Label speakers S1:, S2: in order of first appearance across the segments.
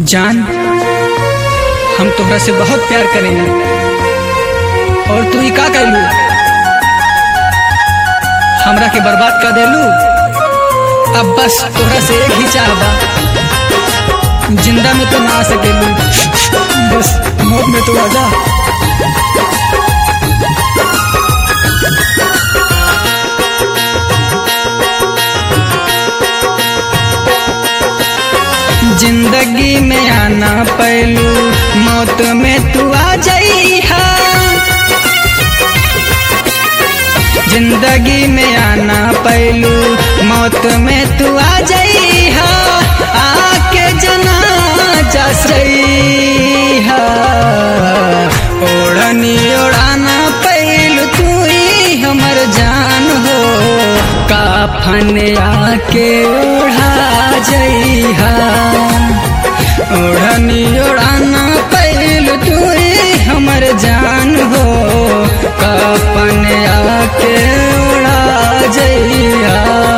S1: जान, हम तोहरा से बहुत प्यार करेंगे और तू ही का कहलू, हमरा के बर्बाद कर देलू। अब बस तोहरा से एक ही चाह बा, जिंदा में तो ना आ सकेलू, बस मौत में तो आ जा। जिंदगी में आना पहलू, मौत में तू आ जाइहा। जिंदगी में आना पहलू, मौत में तू आ जाइहा। आके जनाजा सईहा, ओढ़नी ओढ़ाना पहलू, तू ही हमर जान हो। काफन आके ओढ़ा जइहा, ओढ़नी ओढ़ाना पहलू, तू ही हमर जान हो। काफन आके ओढ़ा जइहा।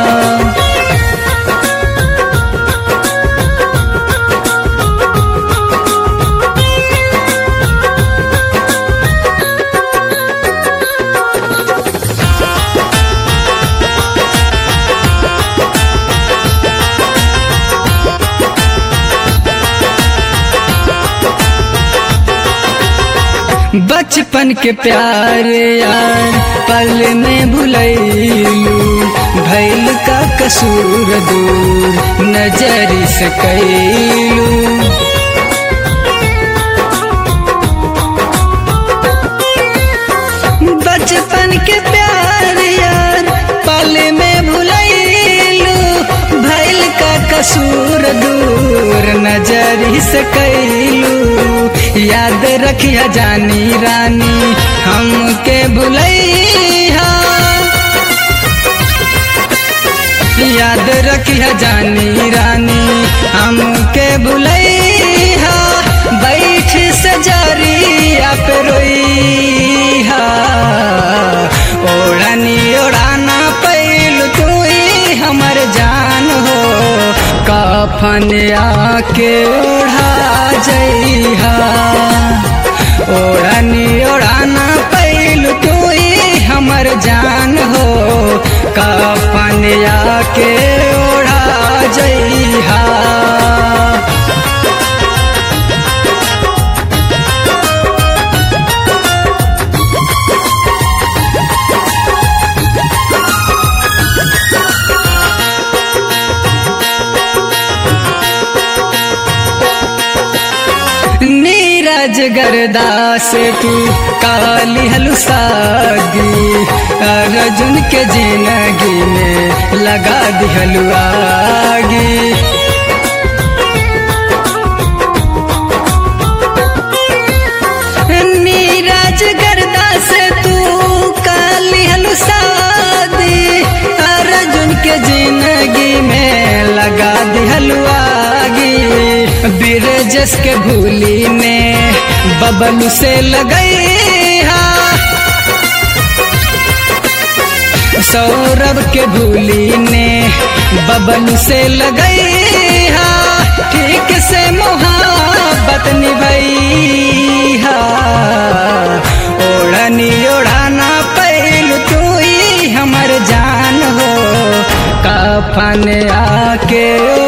S1: बचपन के प्यार यार पल में भुलैलू, भैल का कसूर दूर नजर से कैलू। बचपन के प्यार यार पल में भुलैलू, भैल का कसूर दूर नजर से कैलू। याद रखिया जानी रानी हमके भुलैहा, याद रखिया जानी रानी हमके भुलैहा। बैठ सजरिया पे रोइहा, ओढ़नी ओढ़ाना पहलू, तू ही हमर जान हो। काफन आके ओढ़ा जइहा, ओढ़नी ओढ़ाना पहलू, तू ही हमर जान हो। काफन आके ओढ़ा जइहा। नीरज गर्दा से तू काली हलू शादी, अर्जुन के जिंदगी में लगा दिहलू आगी। नीरज गर्दा से तू काली हलू शादी, अर्जुन के जिंदगी में लगा दिहलू आगी। बिरजस के भूली ने बबलू से लगैहा, सौरभ के भूली ने बबलू से लगैहा। ठीक से मोहब्बत निभैहा, ओढ़नी ओढ़ाना पहलू, तू ही हमर जान हो। काफन आके